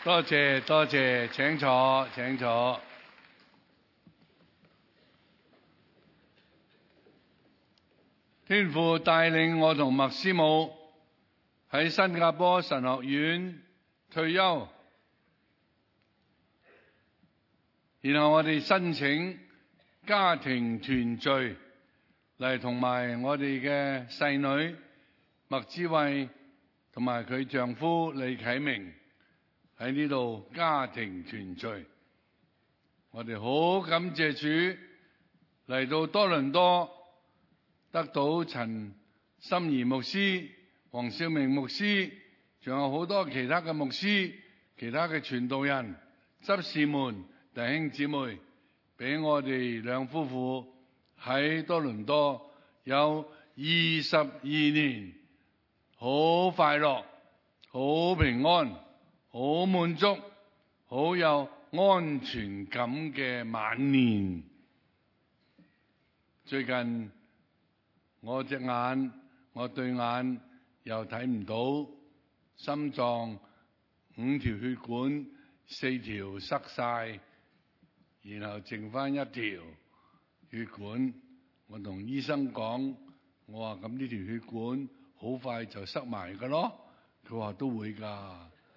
多謝多謝，請坐請坐。天父帶領我同麥師母喺新加坡神學院退休，然後我哋申請家庭團聚嚟，同埋我哋嘅細女麥之慧同埋佢丈夫李啟明喺呢度家庭團聚。我哋好感謝主嚟到多倫多，得到陳心怡牧師、黃少明牧師，仲有好多其他嘅牧師、其他嘅傳道人、執事們、弟兄姊妹，俾我哋兩夫婦喺多倫多有22年好快樂、好平安、好滿足、好有安全感嘅晚年。最近我對眼又睇唔到，心臟5條血管4條塞晒，然後剩翻1條血管。我同醫生講，我話咁呢條血管好快就塞埋㗎咯。佢話都會㗎，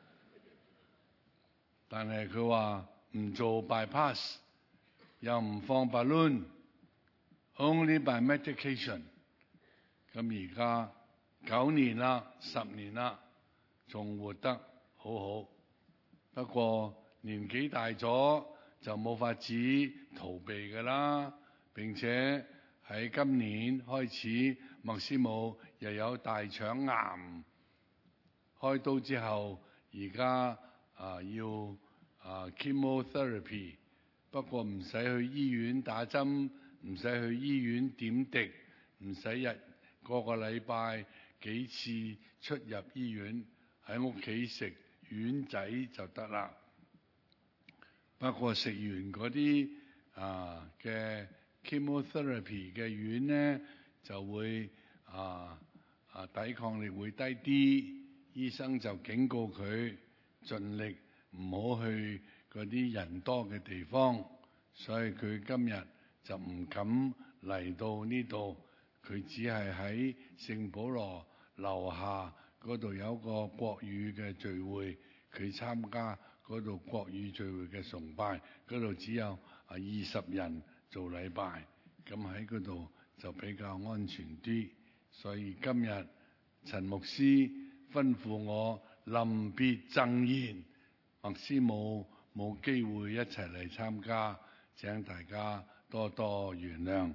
但係佢話唔做 bypass， 又唔放 balloon，only by medication。咁而家9年啦，10年啦，仲活得好好。不過年紀大咗就冇法子逃避㗎啦。並且喺今年開始，麥師母又有大腸癌，開刀之後，而家要chemotherapy， 不過唔使去醫院打針，唔使去醫院點滴，唔使個個禮拜幾次出入醫院，喺屋企食丸仔就得啦。不過食完嗰啲嘅 chemotherapy 嘅丸呢，就會抵抗力會低啲，醫生就警告佢盡力唔好去嗰啲人多嘅地方，所以佢今日就唔敢嚟到呢度。佢只係喺聖保羅樓下嗰度有個國語嘅聚會，佢參加嗰度國語聚會嘅崇拜，嗰度只有20人做禮拜，咁喺嗰度就比較安全啲。所以今日陳牧師吩咐我臨別贈言，麥師母冇機會一齊嚟參加，請大家多多原諒。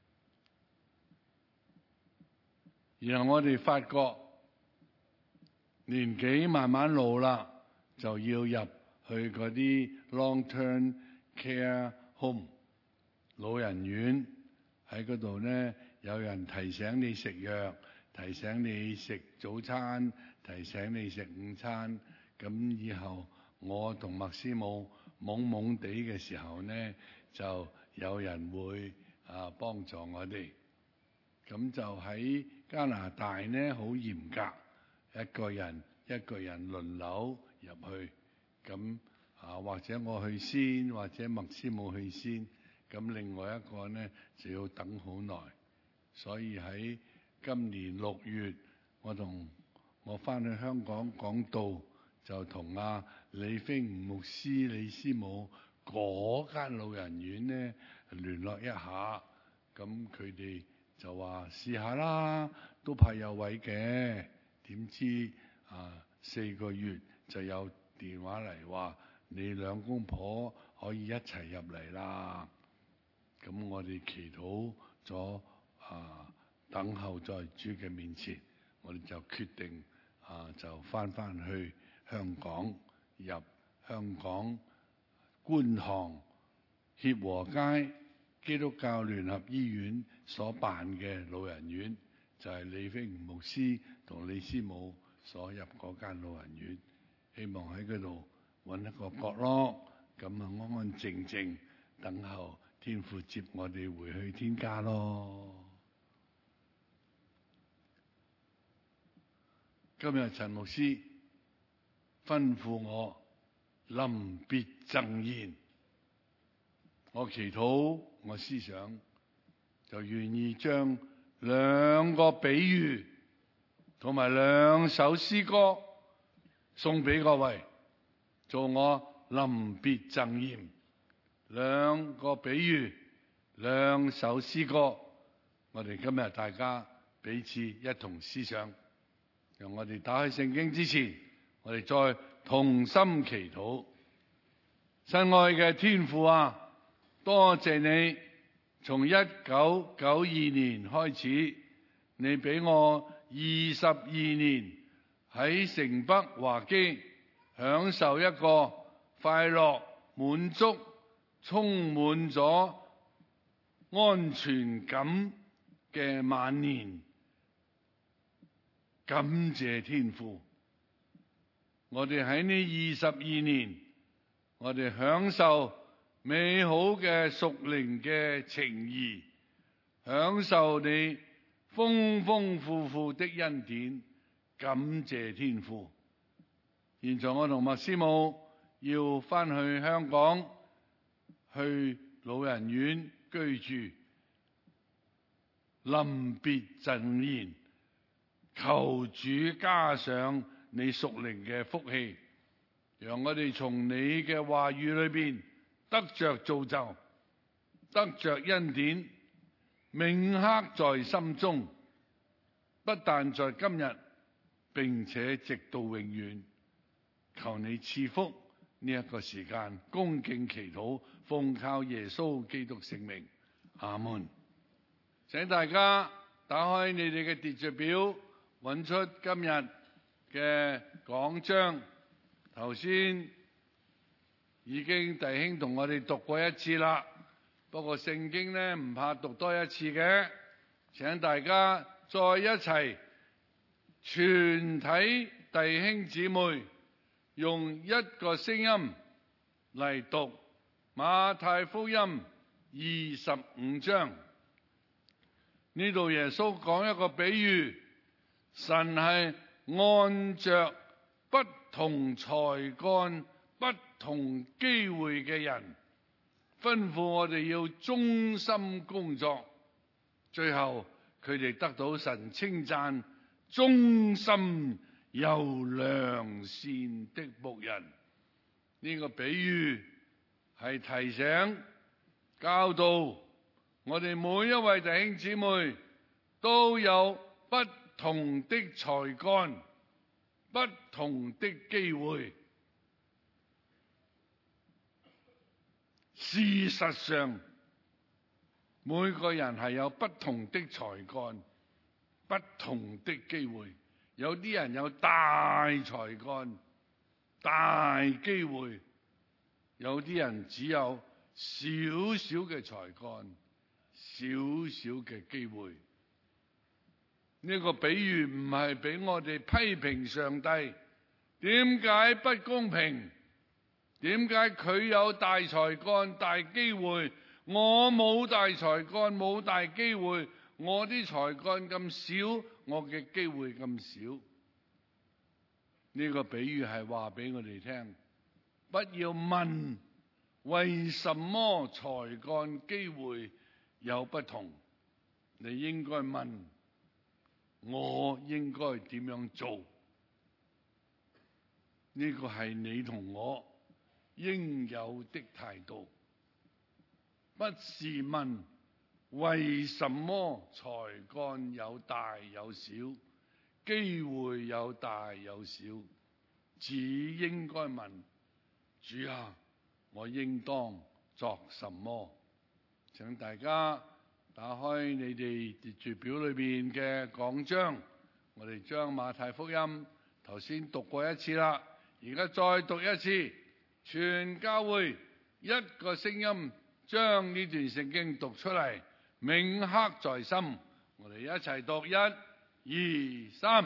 然後我哋發覺年紀慢慢老啦，就要入去嗰啲 long-term care home 老人院，喺嗰度呢，有人提醒你食藥，提醒你食早餐，提醒你食午餐。咁以後我同麥師母懵懵地嘅時候呢，就有人會幫助我哋。咁就喺加拿大呢，好嚴格，一個人輪流入去。咁或者我去先，或者麥師母去先，咁另外一個呢就要等好耐。所以喺今年6月，我翻去香港講道，就同李飛吳牧師、李師母嗰間老人院呢聯絡一下，咁佢哋就話試下啦，都怕有位嘅。點知4個月就有電話嚟話你兩公婆可以一齊入嚟啦。咁我哋祈禱咗等候在主嘅面前，我哋就決定就翻去香港，入香港觀塘協和街基督教聯合醫院所辦嘅老人院，就係李飛吳牧師同李師母所入嗰間老人院。希望喺嗰度揾一個角落，咁安安靜靜等候天父接我哋回去天家咯。今日陳牧師吩咐我臨別贈言。我祈禱，我思想就願意將兩個比喻同埋兩首詩歌送俾各位，做我臨別贈言。兩個比喻，兩首詩歌，我哋今日大家彼此一同思想。讓我哋打開聖經之前，我哋再同心祈禱。親愛嘅天父啊，多謝你從1992年開始，你俾我22年喺城北華基享受一個快樂、滿足、充滿咗安全感嘅晚年。感謝天父，我哋喺呢22年，我哋享受美好嘅屬靈嘅情誼，享受你豐豐富富的恩典。感謝天父。現在我同麥師母要返去香港，去老人院居住。臨別贈言，求主加上你屬靈嘅福氣，讓我哋從你嘅話語裏邊得着造就，得着恩典，銘刻在心中，不但在今日，並且直到永遠。求你賜福呢一個時間，恭敬祈禱，奉靠耶穌基督聖名，阿門。請大家打開你哋嘅秩序表，揾出今日嘅講章。頭先已經弟兄同我哋讀過一次啦，不過聖經呢唔怕讀多一次嘅，請大家再一齊，全體弟兄姊妹用一個聲音嚟讀馬太福音25章。呢度耶穌講一個比喻，神係按着不同才幹、不同機會嘅人，吩咐我哋要忠心工作，最後佢哋得到神稱讚，忠心又良善的僕人。呢個比喻係提醒、教導我哋每一位弟兄姊妹都有不同的才幹、不同的機會。事實上，每個人係有不同的才幹、不同的機會。有啲人有大才幹、大機會，有啲人只有少少嘅才幹、少少嘅機會。呢個比喻唔係俾我哋批評上帝，點解不公平？點解佢有大才幹、大機會，我冇大才幹、冇大機會？我啲才幹咁少，我嘅機會咁少。呢個比喻係話俾我哋聽，不要問為什麼才幹機會有不同，你應該問我應該點樣做。呢個係你同我應有的態度，不是問為什麼才幹有大有小，機會有大有小，只應該問主啊，我應當作什麼？請大家打開你哋秩序表裏邊嘅講章，我哋將馬太福音頭先讀過一次啦，而家再讀一次，全教會一個聲音將呢段聖經讀出嚟，銘刻在心。我哋一齊讀，1、2、3。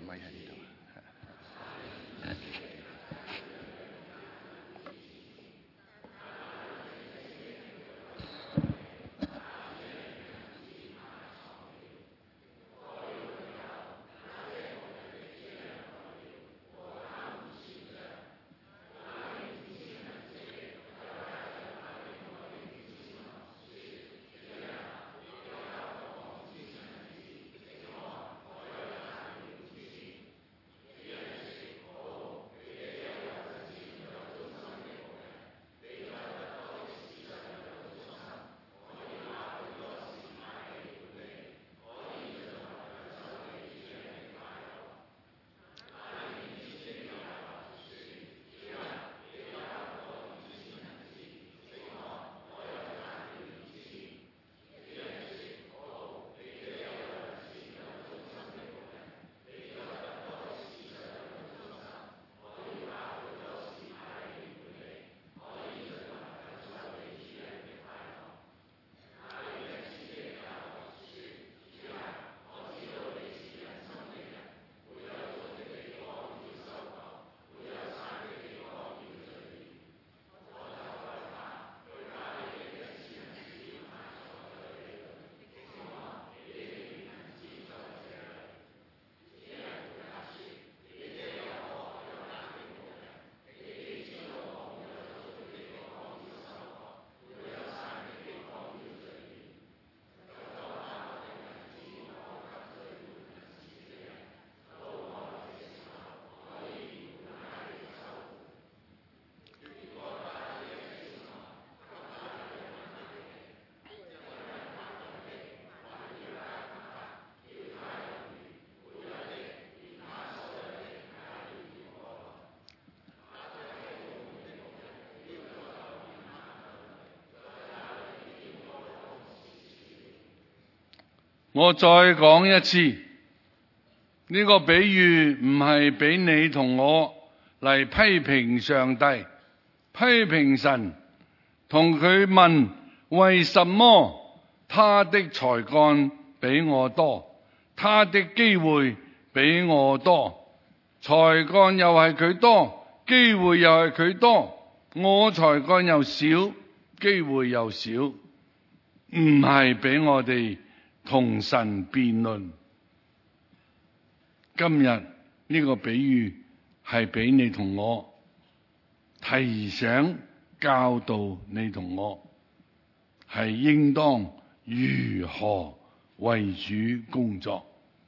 咪喺呢度。 我再講一次，呢個比喻唔係俾你同我嚟批評上帝、批評神，同佢問為什麼他的才幹比我多，他的機會比我多，才幹又係佢多，機會又係佢多，我才幹又少，機會又少，唔係俾我哋同神辯論。今日呢個比喻係俾你同我提醒、教導你同我，係應當如何為主工作。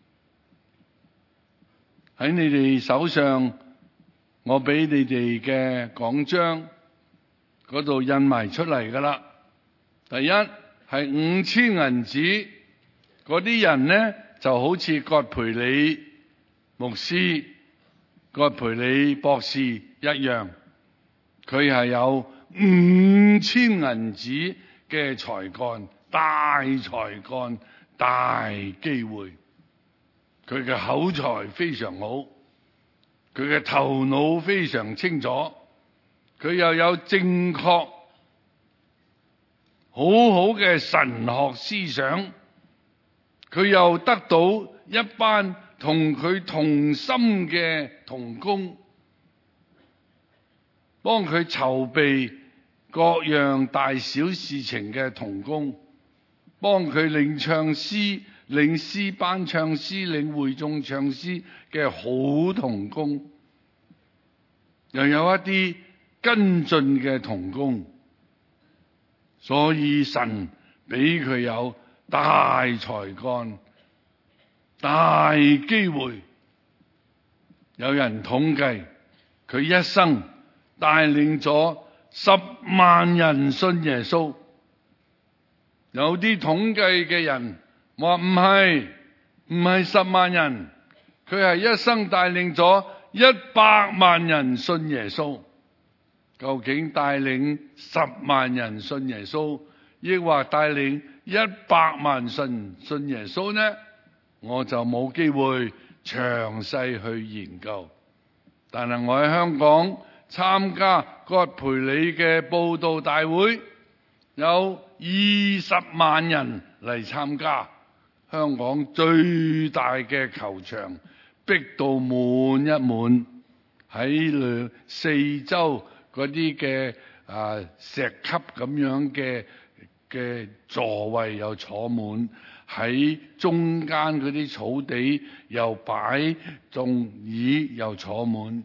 喺你哋手上，我俾你哋嘅講章嗰度印埋出嚟噶啦。第一係5000銀子，嗰啲人呢就好似葛培理牧師、葛培理博士一樣，佢係有5000銀子嘅才幹，大才幹，大機會。佢嘅口才非常好，佢嘅頭腦非常清楚，佢又有正確好好嘅神學思想，佢又得到一班同佢同心嘅同工，幫佢籌備各樣大小事情嘅同工，幫佢領唱詩、領詩班唱詩、領會眾唱詩嘅好同工，又有一啲跟進嘅同工，所以神俾佢有大才幹、大機會。有人統計佢一生帶領咗10萬人信耶穌，有啲統計嘅人話唔係10萬人，佢係一生帶領咗100萬人信耶穌。究竟帶領10萬人信耶穌，抑或帶領100萬信耶穌呢？我就冇機會詳細去研究。但係我喺香港參加葛培理嘅佈道大會，有20萬人嚟參加。香港最大嘅球場逼到滿一滿，喺四周嗰啲嘅石級咁樣嘅座位又坐滿，喺中間嗰啲草地又擺眾椅又坐滿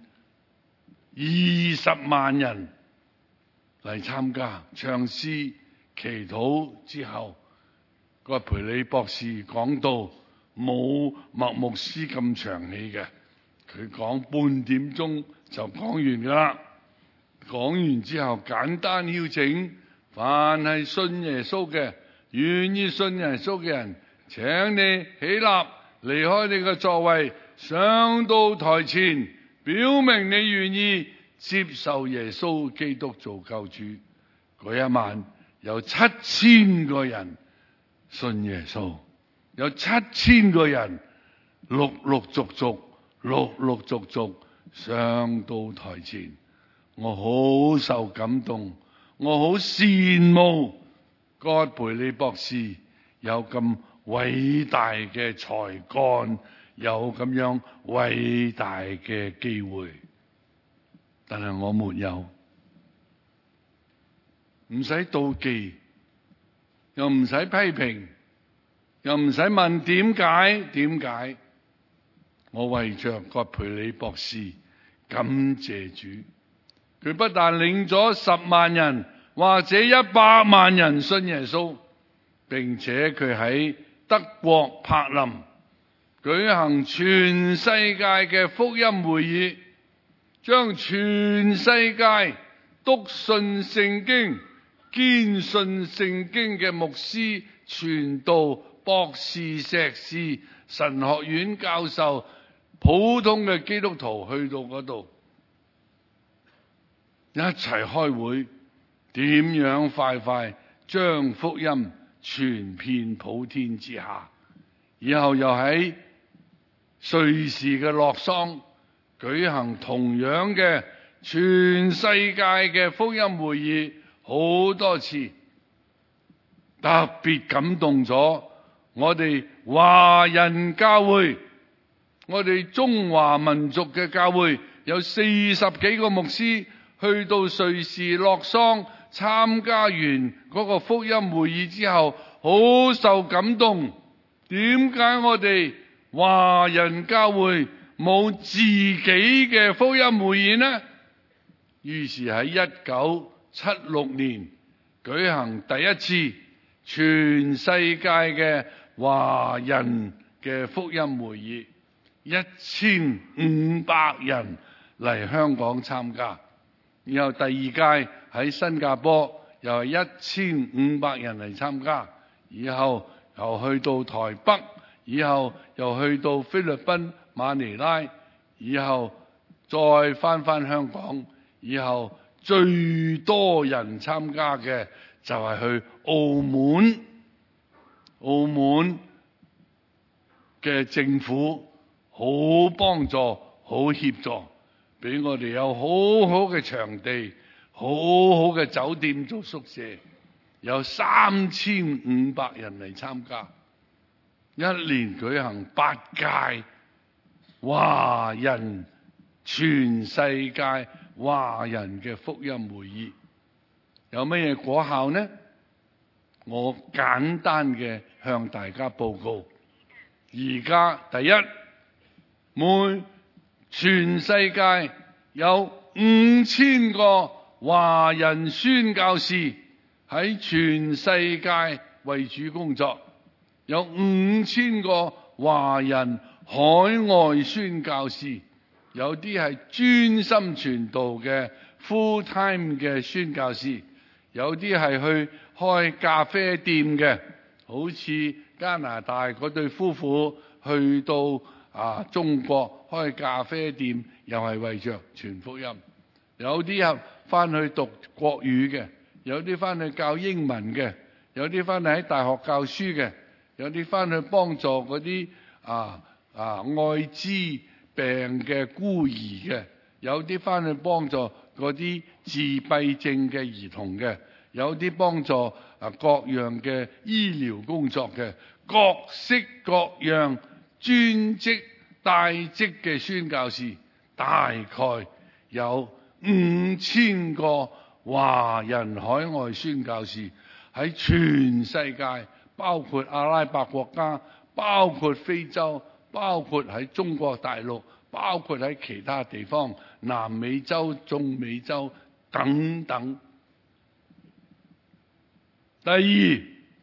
，20萬人嚟參加唱詩祈禱之後，葛培理博士講到冇麥牧師咁長氣嘅，佢講半點鐘就講完㗎啦。講完之後簡單邀請凡係信耶穌嘅、願意信耶穌嘅人，請你起立，離開你嘅座位，上到台前，表明你願意接受耶穌基督做救主。嗰一晚有7000個人信耶穌，有7000個人陸陸續續上到台前。我好受感動，我好羨慕葛培理博士有咁偉大嘅才幹，有咁樣偉大嘅機會，但係我沒有。唔使妒忌，又唔使批評，又唔使問點解。我為着葛培理博士感謝主，佢不但領咗10萬人或者100萬人信耶穌，並且佢喺德國柏林舉行全世界嘅福音會議，將全世界篤信聖經、堅信聖經嘅牧師、傳道、博士、碩士、神學院教授、普通嘅基督徒去到嗰度一齊開會，點樣快將福音傳遍普天之下。以後又喺瑞士嘅洛桑舉行同樣嘅全世界嘅福音會議好多次，特別感動咗我哋華人教會，我哋中華民族嘅教會有40幾個牧師去到瑞士洛桑參加完嗰個福音會議之後，好受感動。點解我哋華人教會冇自己嘅福音會議呢？於是喺1976年舉行第一次全世界嘅華人嘅福音會議，1500人嚟香港參加。然後第二屆喺新加坡又係1500人嚟參加，以後又去到台北，以後又去到菲律賓馬尼拉，以後再返香港，以後最多人參加嘅就係去澳門。澳門嘅政府好幫助，好協助，俾我哋有好好嘅場地，好好嘅酒店做宿舍，有3500人嚟參加，一年舉行8屆華人全世界華人嘅福音會議，有乜嘢果效呢？我簡單嘅向大家報告。而家第一，全世界有5000個華人宣教士喺全世界為主工作，有5000個華人海外宣教士，有啲係專心傳道嘅 full time 嘅宣教士，有啲係去開咖啡店嘅，好似加拿大嗰對夫婦去到中國開咖啡店，又係為着傳福音。有啲人翻去讀國語嘅，有啲翻去教英文嘅，有啲翻去喺大學教書嘅，有啲翻去幫助嗰啲愛滋病嘅孤兒嘅，有啲翻去幫助嗰啲自閉症嘅兒童嘅，有啲幫助各樣嘅醫療工作嘅，各式各樣專職帶職嘅宣教士，大概有5000個華人海外宣教士喺全世界，包括阿拉伯國家，包括非洲，包括喺中國大陸，包括喺其他地方，南美洲、中美洲等等。第二，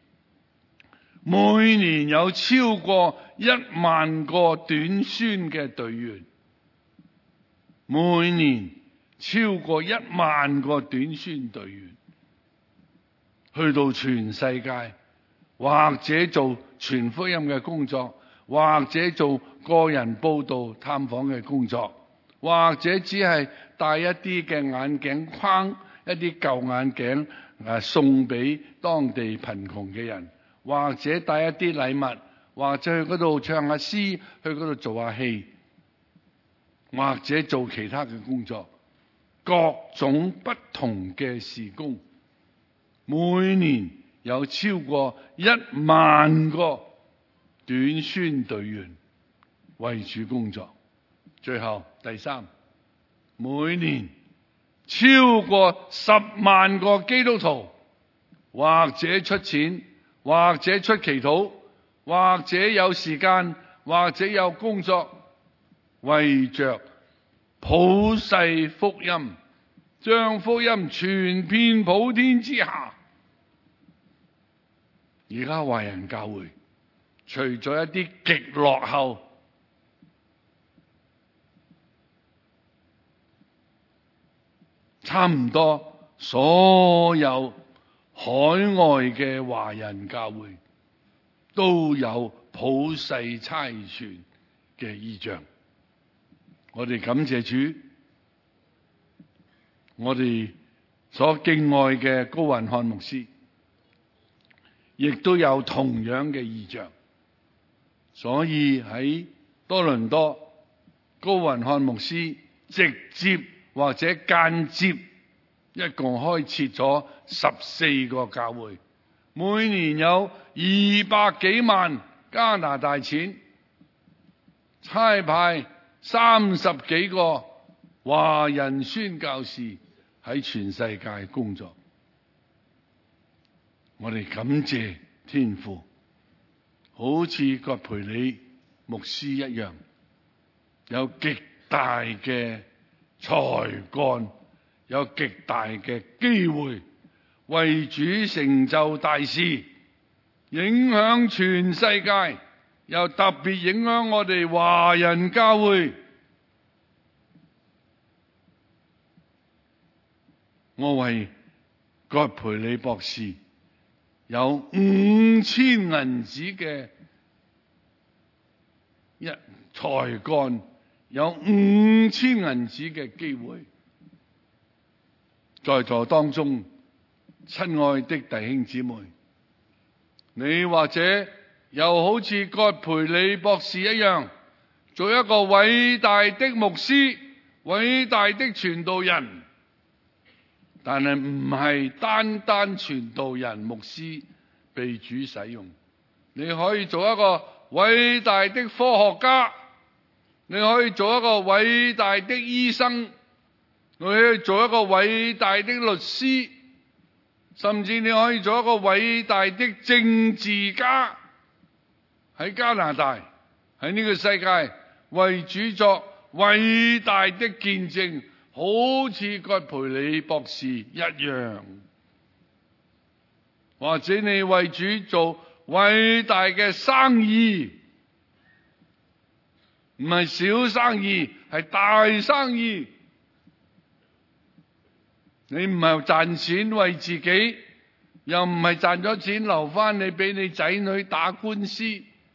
每年有超過1萬個短宣嘅隊員，每年超過1萬個短宣隊員去到全世界，或者做傳福音嘅工作，或者做個人報道探訪嘅工作，或者只係帶一啲嘅眼鏡框，一啲舊眼鏡送俾當地貧窮嘅人，或者帶一啲禮物，或者去嗰度唱下詩，去嗰度做下戲，或者做其他嘅工作，各種不同嘅事工，每年有超過1萬個短宣隊員為主工作。最後第三，每年超過10萬個基督徒或者出錢，或者出祈禱，或者有時間，或者有工作，為着普世福音，將福音傳遍普天之下。而家華人教會除咗一啲極落後，差唔多所有海外嘅華人教會都有普世差傳嘅異象。我哋感謝主，我哋所敬愛嘅高雲漢牧師亦都有同樣嘅異象。所以喺多倫多，高雲漢牧師直接或者間接一共開設咗14個教會，每年有200幾萬加拿大錢，差派30幾個華人宣教士喺全世界工作。我哋感謝天父，好似葛培理牧師一樣，有極大嘅才幹，有極大嘅機會，為主成就大事，影響全世界，又特別影響我哋華人教會。我為葛培理博士有5000銀子嘅才幹，有5000銀子嘅機會。在座當中，親愛的弟兄姊妹，你或者又好似葛培理博士一樣，做一個偉大的牧師、偉大的傳道人，但係唔係單單傳道人、牧師被主使用。你可以做一個偉大的科學家，你可以做一個偉大的醫生，你可以做一個偉大的律師，甚至你可以做一個偉大的政治家。喺加拿大，喺呢個世界，為主作偉大的見證，好似葛培理博士一樣。或者你為主做偉大嘅生意，唔係小生意，係大生意。你唔係賺錢為自己，又唔係賺咗錢留翻你俾你仔女打官司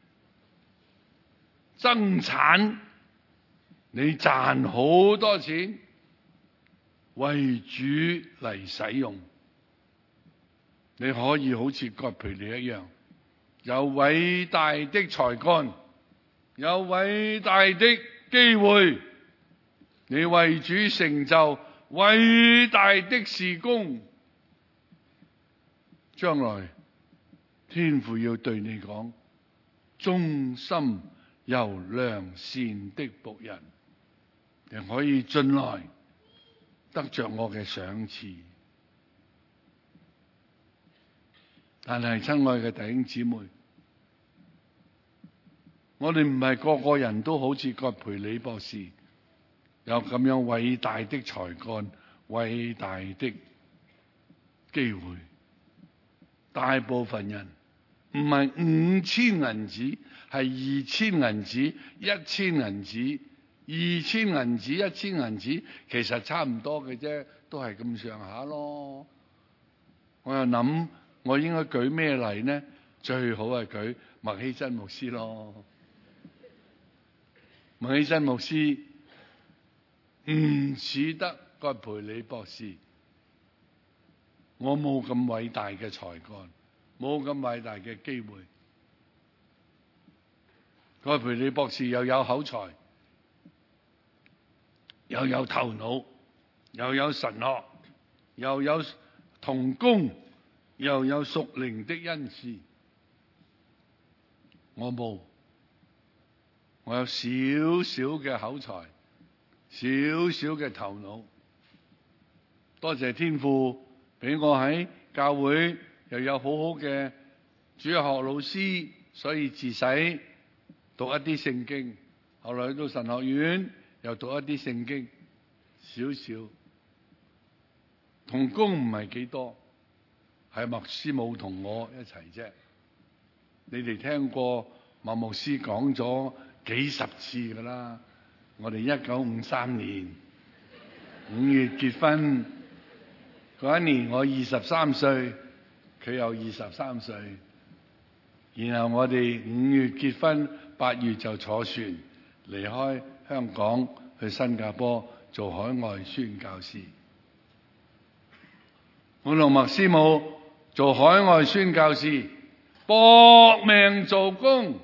爭產，你賺好多錢為主嚟使用。你可以好似葛培理一樣，有偉大的才幹，有偉大的機會，你為主成就偉大的事工。將來天父要對你講，忠心又良善的僕人，你可以進來得着我嘅賞賜。但係親愛嘅弟兄姊妹，我哋唔係個個人都好似葛培理博士有咁樣偉大的才幹、偉大的機會。大部分人唔係5000銀子，係2000銀子、1000銀子、2000銀子、1000銀子，其實差唔多嘅啫，都係咁上下咯。我又諗，我應該舉咩例呢？最好係舉麥希真牧師咯。麥希真牧師唔似得葛培理博士，我冇咁偉大嘅才幹，冇咁偉大嘅機會。葛培理博士又有口才，又有頭腦，又有神學，又有同工，又有屬靈的恩賜。我冇，我有少少嘅口才，少少嘅頭腦。多謝天父俾我喺教會又有好好嘅主日學老師，所以自細讀一啲聖經，後來去到神學院又讀一啲聖經，少少。同工唔係幾多，係麥師母同我一齊啫。你哋聽過麥牧師講咗幾十次噶啦。我哋1953年5月結婚嗰一年，我23歲，佢又23歲。然後我哋5月結婚，8月就坐船離開香港去新加坡做海外宣教士。我同麥師母做海外宣教士，搏命做工，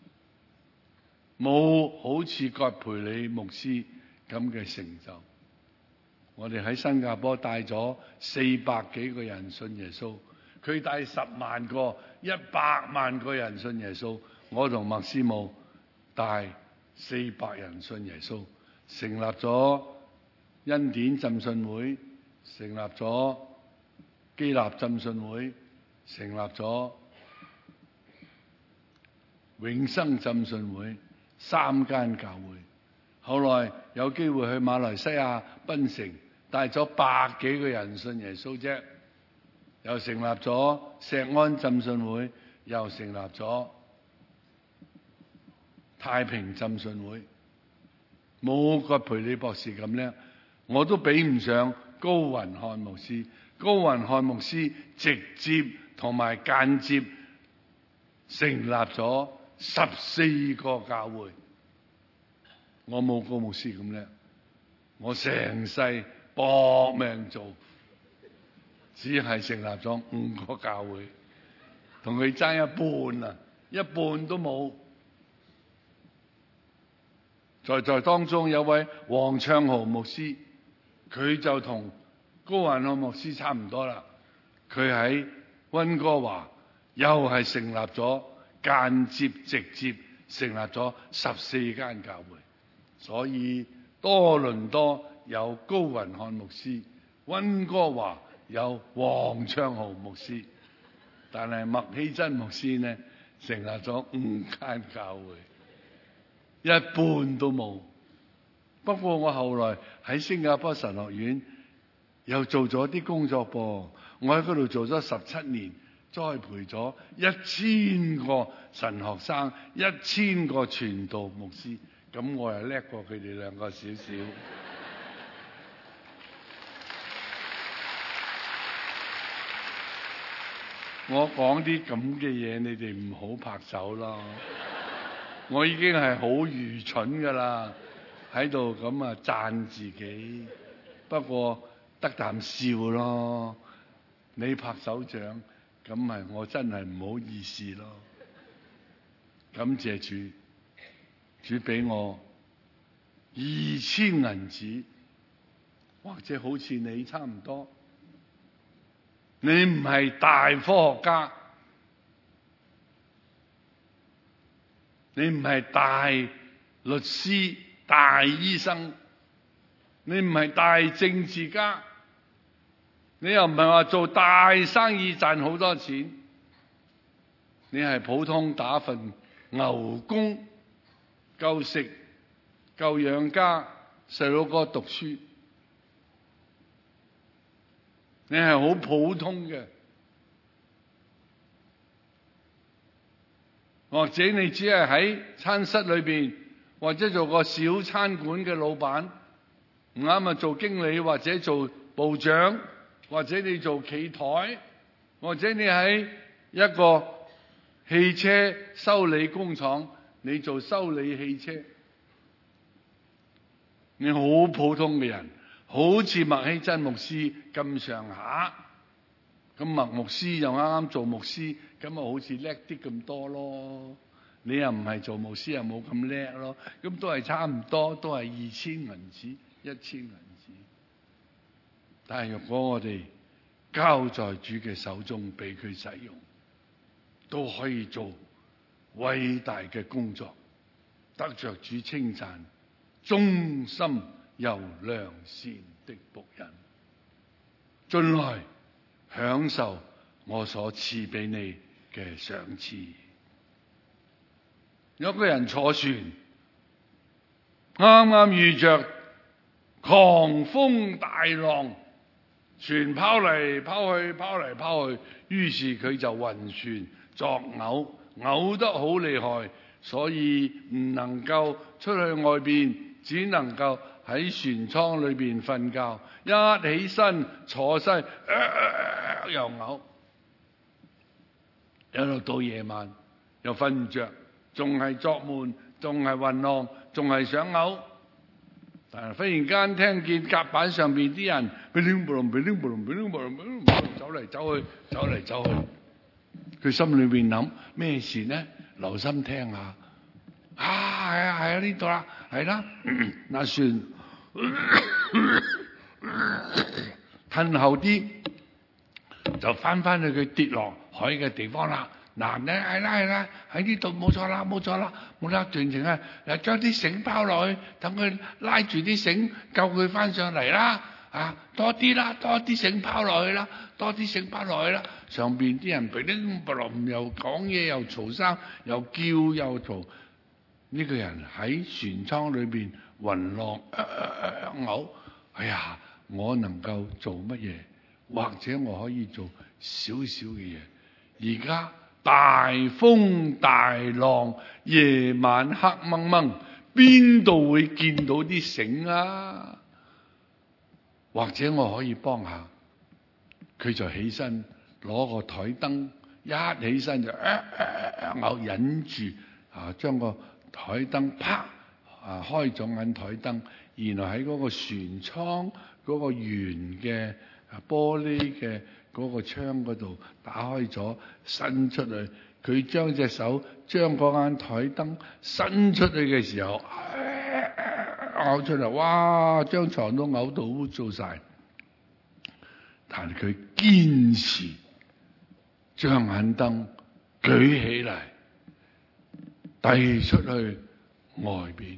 冇好似葛培理牧師咁嘅成就。我哋喺新加坡帶咗400幾個人信耶穌，佢帶10萬個、100萬個人信耶穌，我同麥師母帶400人信耶穌，成立咗恩典浸信會，成立咗基立浸信會，成立咗永生浸信會，3間教會。後來有機會去馬來西亞檳城，帶咗100幾個人信耶穌啫。又成立咗石安浸信會，又成立咗太平浸信會。冇葛培理博士咁叻，我都比唔上高雲漢牧師。高雲漢牧師直接同埋間接成立咗14個教會。我冇高牧師咁叻，我成世搏命做，只係成立咗5個教會，同佢爭一半啊，一半都冇。在當中有位黃昌豪牧師，佢就同高雲漢牧師差唔多啦。佢喺溫哥華又係成立咗間接直接成立咗14間教會。所以多倫多有高雲漢牧師，溫哥華有黃昌豪牧師，但係麥希真牧師呢，成立咗5間教會，一半都冇。不過我後來喺新加坡神學院又做咗啲工作噃，我喺嗰度做咗17年，栽培咗1000個神學生，1000個傳道牧師。咁我又叻過佢哋2個少少。我講啲咁嘅嘢，你哋唔好拍手咯。我已經係好愚蠢噶啦，喺度咁啊讚自己。不過得啖笑咯。你拍手掌，咁咪我真係唔好意思咯。感謝主。主俾我2000銀子，或者好似你差唔多。你唔係大科學家， 你唔係大律師、大醫生，你唔係大政治家，你又唔係話做大生意賺好多錢，你係普通打份牛工，夠食夠養家細佬哥讀書，你係好普通嘅，或者你只係喺餐室裏邊，或者做個小餐館嘅老闆，唔啱啊，做經理或者做部長，或者你做企台，或者你喺一個汽車修理工廠，你做修理汽車，你好普通嘅人，好似麥希真牧師咁上下，咁麥牧師又啱啱做牧師，咁啊好似叻啲咁多咯。你又唔係做牧師，又冇咁叻咯，咁都係差唔多，都係2000銀紙、1000銀紙。但係如果我哋交在主嘅手中，俾佢使用，都可以做偉大嘅工作，得着主稱讚，忠心又良善的僕人，進來享受我所賜俾你嘅賞賜。有個人坐船，啱啱遇着狂風大浪，船拋嚟拋去，拋嚟拋去，於是佢就暈船作嘔，嘔得好厲害，所以唔能夠出去外邊，只能夠喺船艙裏邊瞓覺。一起身坐低，又嘔，一路到夜晚又瞓唔着，仲係作悶，仲係暈浪，仲係想嘔。但係忽然間聽見甲板上邊啲人走嚟走去，走嚟走去，佢心裏邊諗咩事呢？留心聽下。啊，係啊，係啊，呢度啦，係啦，那船褪後啲就翻去佢跌落海嘅地方啦。嗱，咧係啦係啦，喺呢度冇錯啦冇錯啦，冇啦，盡情啊！又將啲繩拋落去，等佢拉住啲繩救佢翻上嚟啦！啊，多啲啦，多啲繩拋落去啦，多啲繩拋落去啦！上邊啲人噼哩啪啦又講嘢又嘈生，又叫又嘈。呢個人喺船艙裏邊暈浪嘔，哎呀！我能夠做乜嘢？或者我可以做少少嘅嘢。而家大風大浪，夜晚黑掹掹，邊度會見到啲繩啊？或者我可以幫下佢，就起身攞個台燈，一起身就我忍住將個台燈啪開咗眼台燈，然後喺嗰個船艙嗰個圓嘅玻璃嘅嗰個窗嗰度打開咗，伸出去。佢將隻手將嗰間台燈伸出去嘅時候，嘔出嚟，哇！張床都嘔到污糟晒。但係佢堅持將眼燈舉起嚟，遞出去外邊。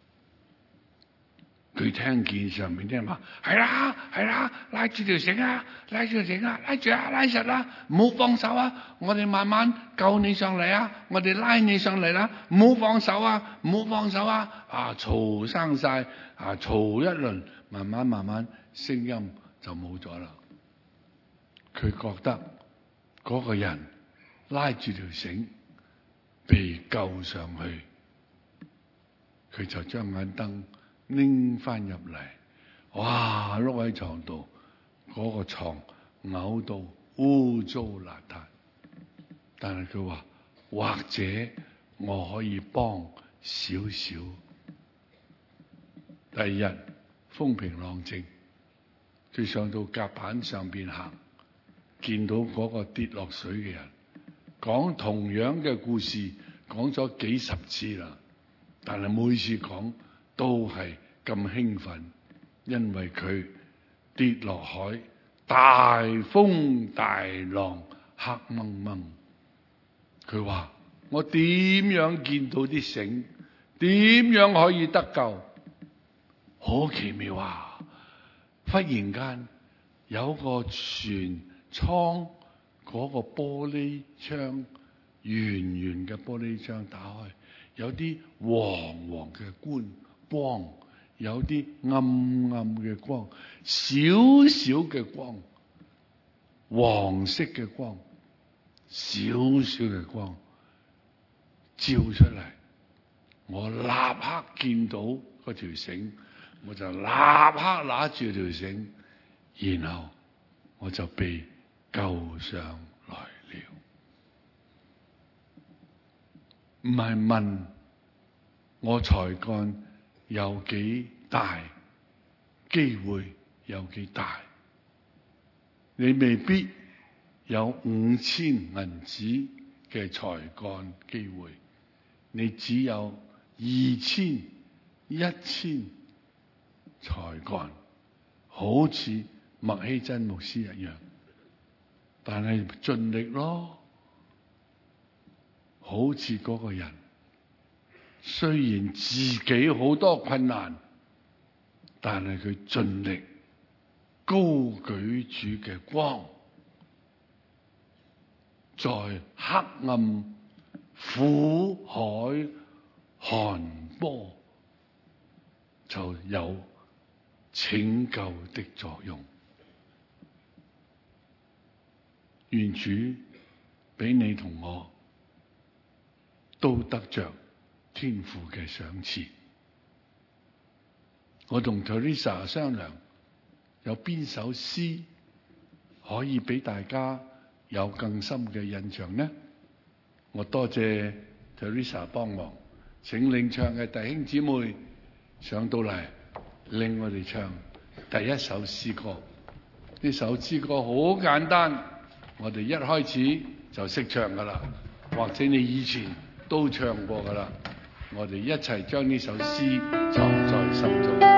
佢聽見上面啲人話：係啦，係啦，拉住條繩啊，拉住條繩啊，拉住啊，拉實啦，唔好放手啊！我哋慢慢救你上嚟啊，我哋拉你上嚟啦，唔好放手啊，唔好放手啊！嘈生晒，嘈一輪，慢慢聲音就冇咗啦。佢覺得嗰個人拉住條繩被救上去，佢就將眼燈拎翻入嚟，哇！碌喺床度，嗰個床嘔到污糟邋遢。但係佢話，或者我可以幫少少。第二日風平浪靜，佢上到甲板上邊行，見到嗰個跌落水嘅人，講同樣嘅故事，講咗幾十次啦，但係每次講都係咁興奮，因為佢跌落海，大風大浪，黑掹掹。佢話我點樣見到啲繩？點樣可以得救？好奇妙啊！忽然間有個船艙嗰個玻璃窗，圓圓嘅玻璃窗打開，有啲黃黃嘅光，有啲暗暗嘅光，少少嘅光，黃色嘅光，少少嘅光照出嚟，我立刻見到嗰條繩，我就立刻拿住條繩，然後我就被救上來了。唔係問我才幹有幾大，機會有幾大，你未必有5000銀子嘅才幹機會，你只有2000、1000才幹，好似麥希真牧師一樣，但係盡力咯。好似嗰個人，雖然自己好多困難，但係佢盡力高舉主嘅光，在黑暗苦海寒波就有拯救的作用。願主俾你同我都得着天父嘅賞賜。我同 Teresa 商量，有邊首詩可以俾大家有更深嘅印象呢？我多謝 Teresa 幫忙，請領唱嘅弟兄姊妹上到嚟，令我哋唱第一首詩歌。呢首詩歌好簡單，我哋一開始就識唱噶啦，或者你以前都唱過噶啦，我哋一齊將呢首詩藏在心中。